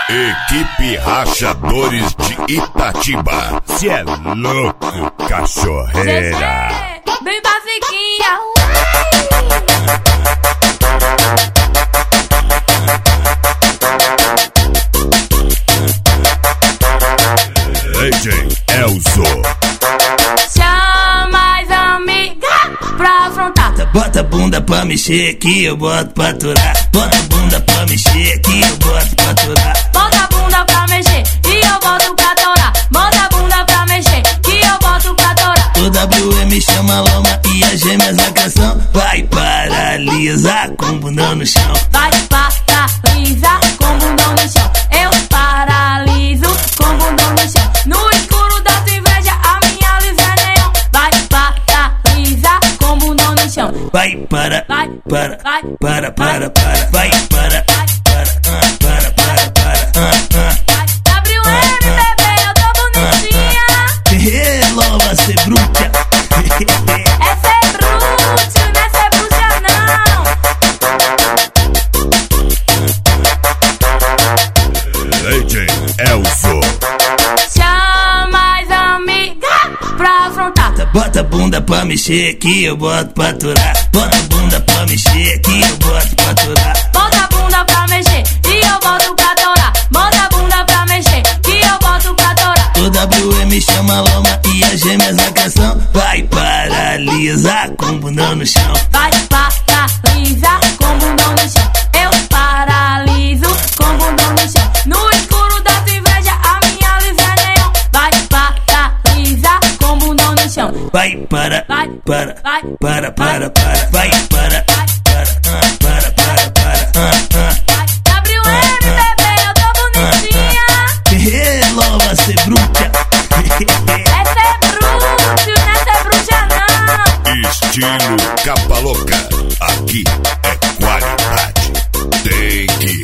Equipe Rachadores de Itatiba. Cê é louco, cachorreira. Bem basiquinha. DJ Elzo. Chama as amigas pra afrontar. Bota a bunda pra mexer que eu boto pra aturar. Bota a bunda pra mexer que eu boto pra aturar. Bota a bunda pra mexer e eu boto pra torar. Bota a bunda pra mexer que eu boto pra torar. O WM chama a lama e as gêmeas na canção. Vai paralisar com bundão no chão. Vai paralisar com bundão no chão. Eu paraliso com bundão no chão. No escuro da tua inveja a minha luz é neon. Vai paralisar com bundão no chão. Vai para, Vai, para, vai, para, para, para. Vai para, para, WM, bebê, eu tô bonitinha. Lova ser bruta. Essa é bruxa, não é ser bruxa não. DJ Elzo. Chama as amigas pra afrontar. Bota a bunda pra mexer que eu boto pra aturar. Bota a bunda pra mexer que eu boto pra aturar. Bota a bunda pra mexer e eu boto pra torar. Bota a bunda pra mexer que eu boto pra torar. O WM chama a lama e as gêmeas na canção. Vai paralisar com bundão no chão. Vai paralisar com bundão no chão. Eu paraliso com bundão no chão. No escuro da tua inveja a minha luz é neon. Vai paralisar com bundão no chão. Vai para, Vai, para, vai, para, para, para. Vai para, WM, bebê, eu tô bonitinha. Lova ser bruta. Essa é bruxa, não é ser bruxa não. Estilo capa louca. Aqui é qualidade. Tem que